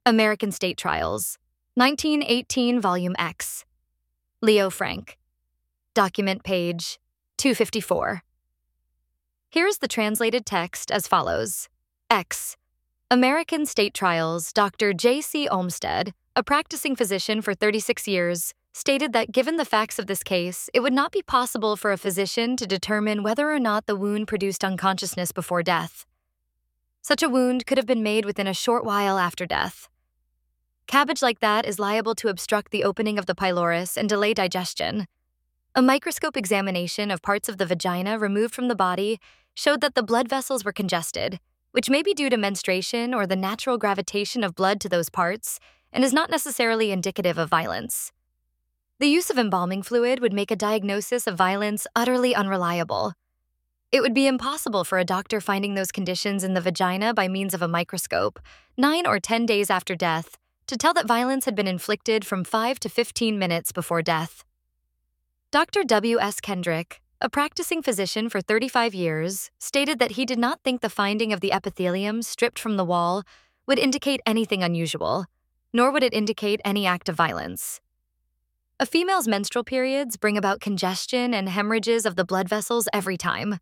American State Trials, 1918, Volume X. Leo Frank. Document page 254. Here's the translated text as follows. X. American State Trials, Dr. J.C. Olmsted, a practicing physician for 36 years, stated that given the facts of this case, it would not be possible for a physician to determine whether or not the wound produced unconsciousness before death. Such a wound could have been made within a short while after death. Cabbage like that is liable to obstruct the opening of the pylorus and delay digestion. A microscope examination of parts of the vagina removed from the body showed that the blood vessels were congested, which may be due to menstruation or the natural gravitation of blood to those parts, and is not necessarily indicative of violence. The use of embalming fluid would make a diagnosis of violence utterly unreliable. It would be impossible for a doctor finding those conditions in the vagina by means of a microscope, 9 or 10 days after death, to tell that violence had been inflicted from 5 to 15 minutes before death. Dr. W.S. Kendrick, a practicing physician for 35 years, stated that he did not think the finding of the epithelium stripped from the wall would indicate anything unusual, nor would it indicate any act of violence. A female's menstrual periods bring about congestion and hemorrhages of the blood vessels every time.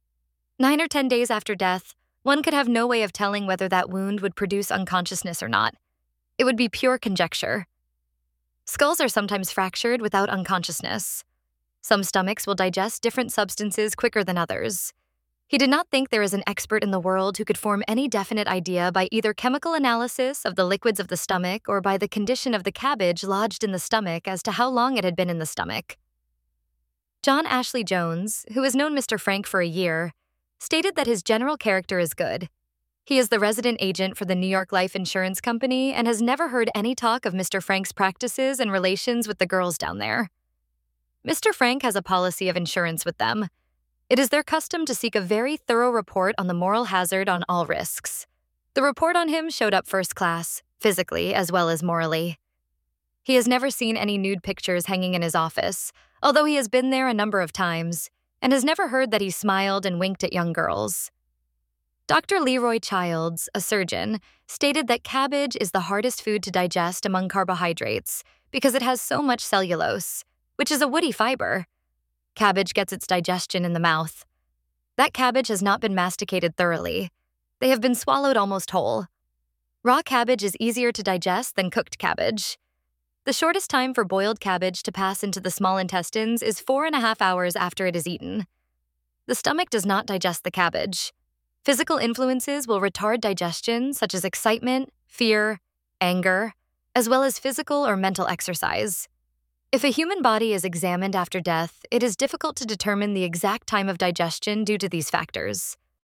9 or 10 days after death, one could have no way of telling whether that wound would produce unconsciousness or not. It would be pure conjecture. Skulls are sometimes fractured without unconsciousness. Some stomachs will digest different substances quicker than others. He did not think there is an expert in the world who could form any definite idea by either chemical analysis of the liquids of the stomach or by the condition of the cabbage lodged in the stomach as to how long it had been in the stomach. John Ashley Jones, who has known Mr. Frank for a year, stated that his general character is good. He is the resident agent for the New York Life Insurance Company and has never heard any talk of Mr. Frank's practices and relations with the girls down there. Mr. Frank has a policy of insurance with them. It is their custom to seek a very thorough report on the moral hazard on all risks. The report on him showed up first class, physically as well as morally. He has never seen any nude pictures hanging in his office, although he has been there a number of times, and has never heard that he smiled and winked at young girls. Dr. Leroy Childs, a surgeon, stated that cabbage is the hardest food to digest among carbohydrates because it has so much cellulose, which is a woody fiber. Cabbage gets its digestion in the mouth. That cabbage has not been masticated thoroughly. They have been swallowed almost whole. Raw cabbage is easier to digest than cooked cabbage. The shortest time for boiled cabbage to pass into the small intestines is 4.5 hours after it is eaten. The stomach does not digest the cabbage. Physical influences will retard digestion, such as excitement, fear, anger, as well as physical or mental exercise. If a human body is examined after death, it is difficult to determine the exact time of digestion due to these factors.